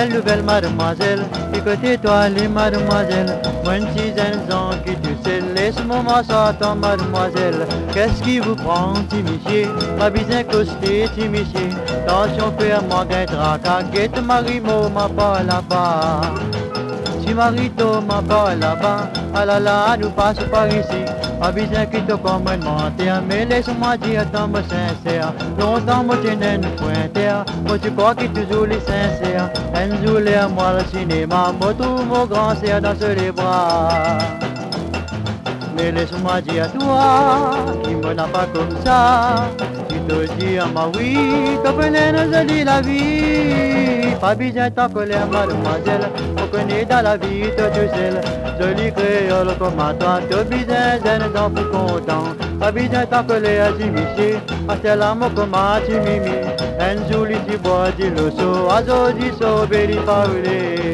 belle mademoiselle, écoutez-toi les mademoiselles. Moi une dizaine ans qui tu sais, laisse-moi m'asseoir, mademoiselle. Qu'est-ce qui vous prend, Timichier? Ma bien costé, Timichier. Attention, fais-moi gain draca, guette Marimo, ma pas là-bas. Si Marito m'a pas là-bas, ah là là, nous passe par ici. A bien qui te comme un menteur, mais laisse-moi dire tant me sincère. Longtemps moi tenais une pointeur, moi tu crois que toujours les sincères. Un jour à moi le cinéma, moi tout mon grand sert dans les bras. Mais laisse-moi dire à toi, qui me n'a pas comme ça. Tu te dis à ma oui, que venez nous dit la vie. Pas besoin de ta colère, mademoiselle, on connaît dans la vie, toi tu sais. Joli créole comme à toi, tu as besoin d'un enfant content. Pas besoin de ta colère, Timichier, à tel amour comme à Timimi. Un jour, tu bois du loso, à zodi so, beli paoulé.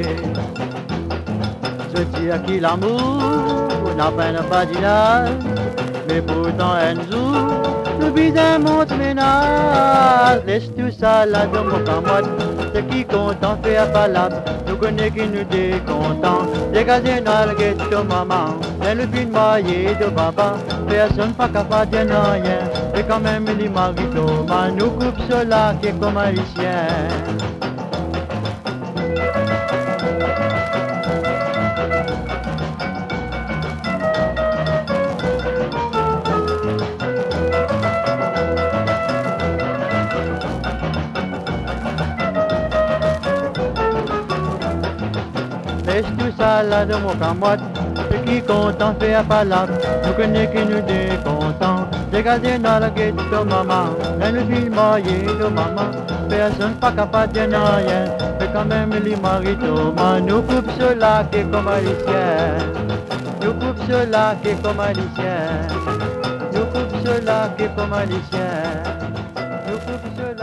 Je dis à qui l'amour n'a pas de badinage, mais pourtant un jour, le bidin monte ménage. Laisse tout ça là dans mon camarade, ce qui content fait à palabre. Nous connaissons qui nous décontent, dégagez dans le ghetto maman, dans le film maillé de papa, personne pas capable de rien, et quand même les maritos, nous coupe cela qui est comme haïtien. Laisse tout ça là de mon camarade, ce qui content fait à palabre. Nous connaissons qui nous décontent, dégagez dans la ghetto maman, dans le film maillé de maman, personne pas capable de rien, mais quand même les maritos, nous coupe cela qui est comme haïtien. Nous coupe cela qui est comme haïtien. Nous coupe cela qui est comme haïtien. Nous coupe cela.